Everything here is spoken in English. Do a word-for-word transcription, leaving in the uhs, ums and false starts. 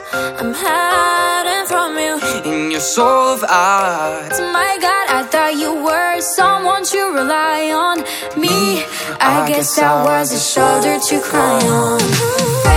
I'm hiding from you in your soul of art. My God, I thought you were someone to rely on. Me, I, I guess I was a shoulder to cry on.